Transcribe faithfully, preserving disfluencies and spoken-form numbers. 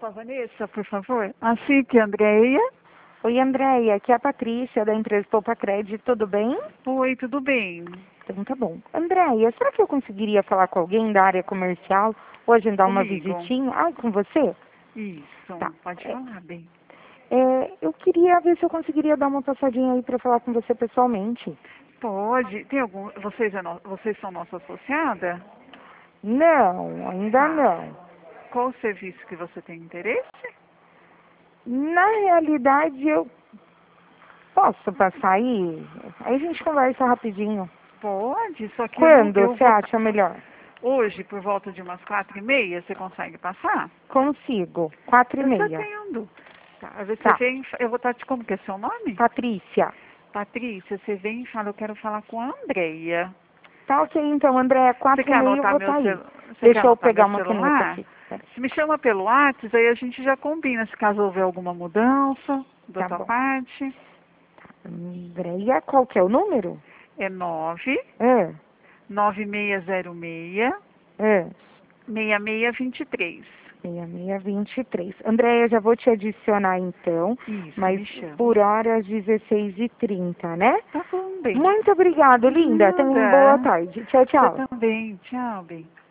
com a Vanessa, por favor? Assim que Andréia. Oi, Andréia, aqui é a Patrícia, da empresa Poupa Crédito, tudo bem? Oi, tudo bem? Então tá bom. Andréia, será que eu conseguiria falar com alguém da área comercial ou agendar uma Comigo. visitinha? Ah, com você? Isso, Tá. pode É, falar, bem. é, eu queria ver se eu conseguiria dar uma passadinha aí para falar com você pessoalmente. Pode. Tem algum. Vocês, é no... Vocês são nossa associada? Não, ainda Tá. não. Qual o serviço que você tem interesse? Na realidade, eu posso passar aí? Aí a gente conversa rapidinho. Pode, só que eu não. Quando Eu você vou estar. acha melhor? Hoje, por volta de umas quatro e meia, você consegue passar? Consigo. Quatro e Eu já meia. atendo. Tá. Às vezes você Tá. vem. Eu vou estar te. Como que é seu nome? Patrícia. Patrícia, você vem e fala, eu quero falar com a Andréia. Tá ok, então, André, Você quatro e quer meia eu anotar vou meu estar aí. celu... Você quer Deixa eu anotar pegar meu uma caneta celular? aqui. Pera. Se me chama pelo WhatsApp, aí a gente já combina se caso houver alguma mudança da Tá tua bom. parte. Andréia, qual que é o número? É nove É, nove seis zero seis é. seis seis vinte e três. seis seis vinte e três. Andréia, já vou te adicionar então, Isso, mas me chama. por hora às dezesseis e trinta, né? Tá bom, bem. Muito obrigada, linda. Tenha uma boa Nada. tarde. Tchau, Você tchau. também. Tchau, bem.